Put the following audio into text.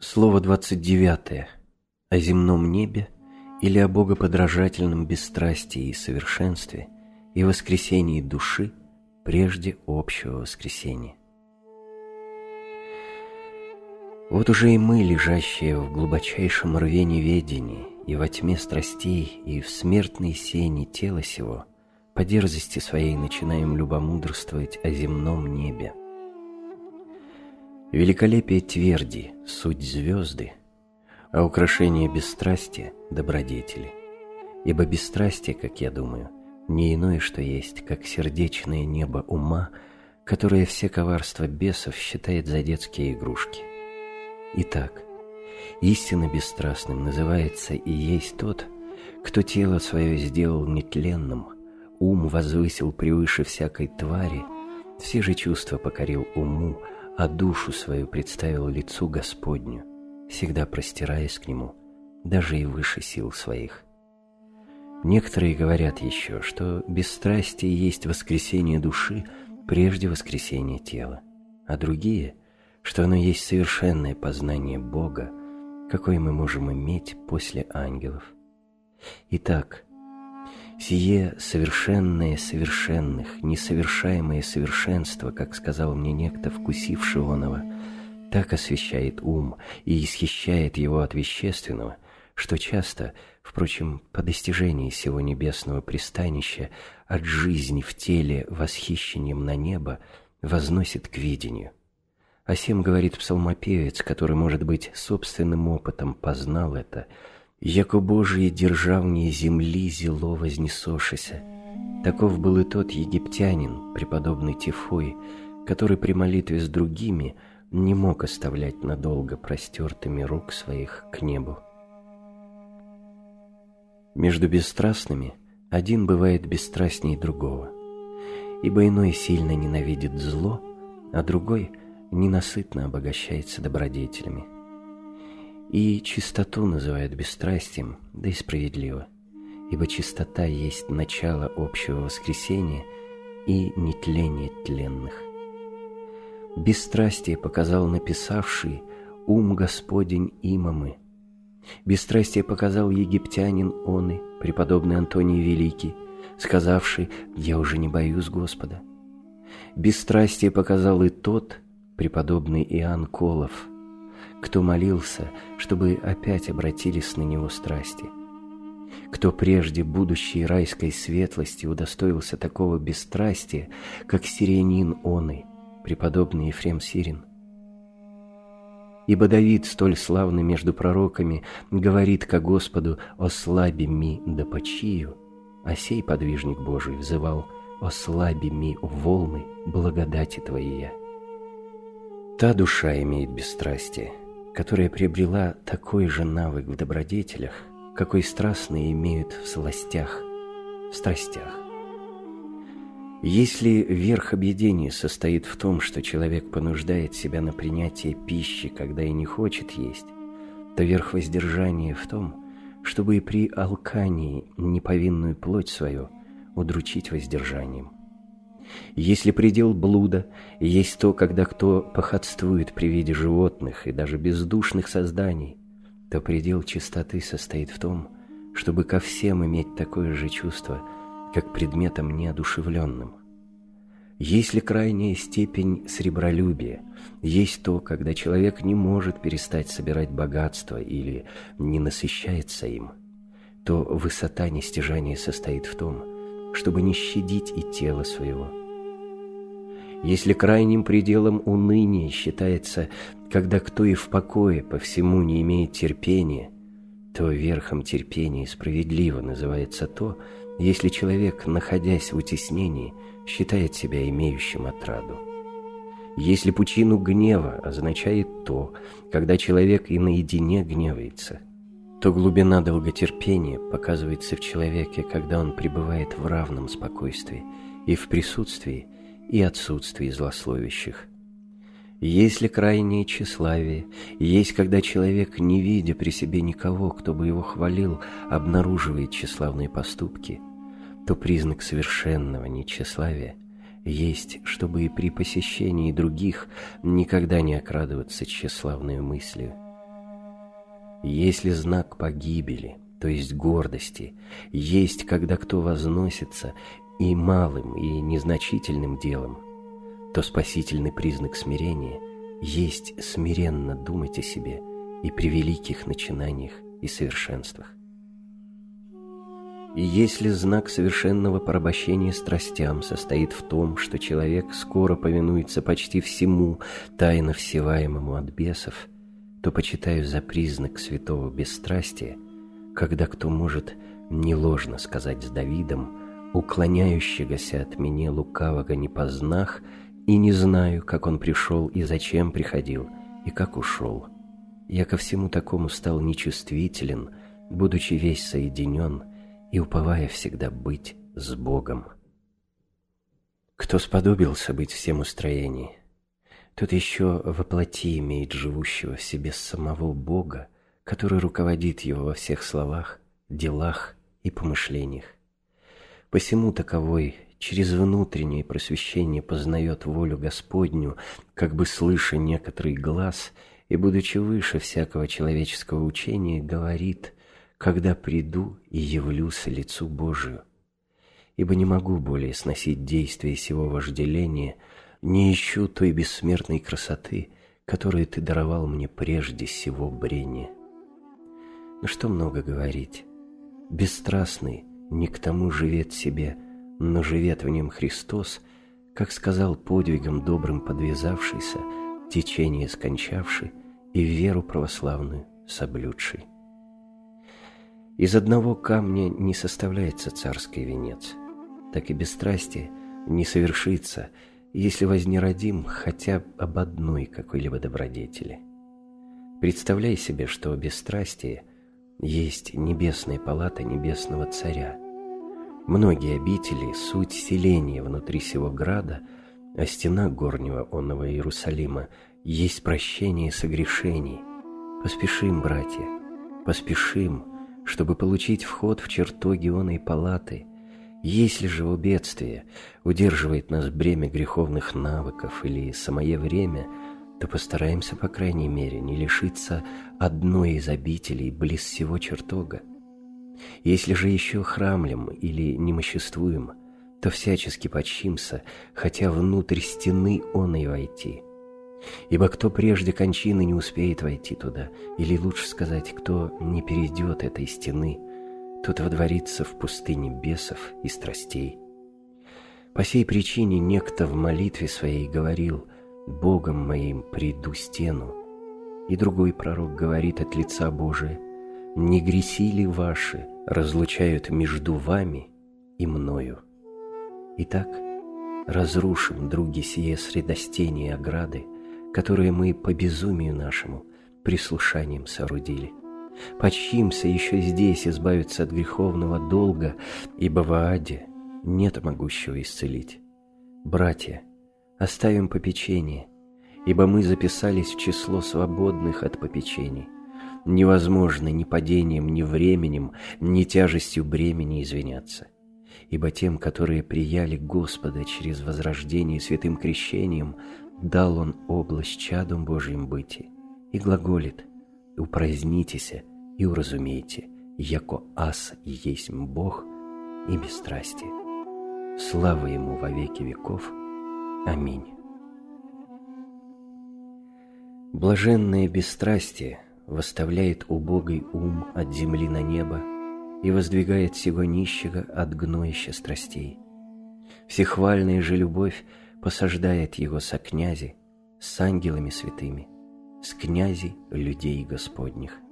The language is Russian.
Слово 29 о земном небе или о богоподражательном бесстрастии и совершенстве и воскресении души прежде общего воскресения. Вот уже и мы, лежащие в глубочайшем рве неведения и во тьме страстей и в смертной сени тела сего, по дерзости своей начинаем любомудрствовать о земном небе. Великолепие тверди — суть звезды, а украшение бесстрастия — добродетели. Ибо бесстрастие, как я думаю, не иное, что есть, как сердечное небо ума, которое все коварства бесов считает за детские игрушки. Итак, истинно бесстрастным называется и есть тот, кто тело свое сделал нетленным, ум возвысил превыше всякой твари, все же чувства покорил уму, а душу свою представил лицу Господню, всегда простираясь к нему, даже и выше сил своих. Некоторые говорят еще, что бесстрастие есть воскресение души прежде воскресения тела, а другие, что оно есть совершенное познание Бога, какое мы можем иметь после ангелов. Итак, сие совершенное совершенных, несовершаемое совершенство, как сказал мне некто, вкусивший оного, так освещает ум и исхищает его от вещественного, что часто, впрочем, по достижении сего небесного пристанища от жизни в теле восхищением на небо возносит к видению. О сем говорит псалмопевец, который, может быть, собственным опытом познал это, «Яко Божие державнее земли зело вознесошися». Таков был и тот египтянин, преподобный Тифой, который при молитве с другими не мог оставлять надолго простертыми рук своих к небу. Между бесстрастными один бывает бесстрастней другого, ибо иной сильно ненавидит зло, а другой ненасытно обогащается добродетелями. И чистоту называют бесстрастием, да и справедливо, ибо чистота есть начало общего воскресения и нетление тленных. Бесстрастие показал написавший ум Господень имамы. Бесстрастие показал египтянин оны, преподобный Антоний Великий, сказавший «Я уже не боюсь Господа». Бесстрастие показал и тот, преподобный Иоанн Колов, кто молился, чтобы опять обратились на него страсти. Кто прежде будущей райской светлости удостоился такого бесстрастия, как сириянин оный, преподобный Ефрем Сирин. Ибо Давид, столь славный между пророками, говорит ко Господу «Ослаби ми да почию», а сей подвижник Божий взывал «Ослаби ми волны благодати Твоей». Та душа имеет бесстрастие, которая приобрела такой же навык в добродетелях, какой страстные имеют в сластях, в страстях. Если верх объедения состоит в том, что человек понуждает себя на принятие пищи, когда и не хочет есть, то верх воздержания в том, чтобы и при алкании неповинную плоть свою удручить воздержанием. Если предел блуда есть то, когда кто похотствует при виде животных и даже бездушных созданий, то предел чистоты состоит в том, чтобы ко всем иметь такое же чувство, как предметам неодушевленным. Если крайняя степень сребролюбия есть то, когда человек не может перестать собирать богатство или не насыщается им, то высота нестяжания состоит в том, чтобы не щадить и тело своего. Если крайним пределом уныния считается, когда кто и в покое по всему не имеет терпения, то верхом терпения справедливо называется то, если человек, находясь в утеснении, считает себя имеющим отраду. Если пучину гнева означает то, когда человек и наедине гневается, то глубина долготерпения показывается в человеке, когда он пребывает в равном спокойствии и в присутствии, и отсутствии злословящих. Если крайнее тщеславие есть, когда человек, не видя при себе никого, кто бы его хвалил, обнаруживает тщеславные поступки, то признак совершенного нетщеславия есть, чтобы и при посещении других никогда не окрадываться тщеславной мыслью, Если знак погибели, то есть гордости, есть, когда кто возносится и малым, и незначительным делом, то спасительный признак смирения есть смиренно думать о себе и при великих начинаниях и совершенствах. И если знак совершенного порабощения страстям состоит в том, что человек скоро повинуется почти всему тайно всеваемому от бесов, то почитаю за признак святого бесстрастия, когда кто может неложно сказать с Давидом, уклоняющегося от меня лукавого не познах, и не знаю, как он пришел и зачем приходил, и как ушел. Я ко всему такому стал нечувствителен, будучи весь соединен, и уповая всегда быть с Богом. Кто сподобился быть всем устроении, тот еще во плоти имеет живущего в себе самого Бога, который руководит его во всех словах, делах и помышлениях. Посему таковой через внутреннее просвещение познает волю Господню, как бы слыша некоторый глас, и, будучи выше всякого человеческого учения, говорит: «Когда приду и явлюсь лицу Божию». Ибо не могу более сносить действия сего вожделения, не ищу той бессмертной красоты, которую Ты даровал мне прежде сего брения. Но что много говорить? Бесстрастный не к тому живет себе, но живет в нем Христос, как сказал подвигом добрым подвязавшийся, течение скончавший и веру православную соблюдший. Из одного камня не составляется царский венец, так и бесстрастие не совершится, если вознеродим хотя об одной какой-либо добродетели. Представляй себе, что бесстрастие есть небесная палата небесного царя. Многие обители — суть селения внутри сего града, а стена горнего онного Иерусалима есть прощение согрешений. Поспешим, братья, поспешим, чтобы получить вход в чертоги оной палаты. Если же в бедствие удерживает нас бремя греховных навыков или самое время, то постараемся, по крайней мере, не лишиться одной из обителей близ сего чертога. Если же еще храмлем или немоществуем, то всячески почимся, хотя внутрь стены оной войти. Ибо кто прежде кончины не успеет войти туда, или лучше сказать, кто не перейдет этой стены, тот водворится в пустыне бесов и страстей. По сей причине некто в молитве своей говорил: «Богом моим приду стену». И другой пророк говорит от лица Божия: «Не греси ли ваши разлучают между вами и мною?» Итак, разрушим, други, сие средостение и ограды, которые мы по безумию нашему прислушанием соорудили. Почимся еще здесь избавиться от греховного долга, ибо в аде нет могущего исцелить. Братья, оставим попечение, ибо мы записались в число свободных от попечений. Невозможно ни падением, ни временем, ни тяжестью бремени извиняться. Ибо тем, которые прияли Господа через возрождение святым крещением, дал Он область чадом Божьим быти, и глаголит: «Упразднитеся и уразумейте, яко аз есть Бог и бесстрастие». Слава Ему во веки веков. Аминь. Блаженное бесстрастие восставляет убогий ум от земли на небо и воздвигает сего нищего от гноища страстей. Всехвальная же любовь посаждает его со князи, с ангелами святыми, с князей людей Господних.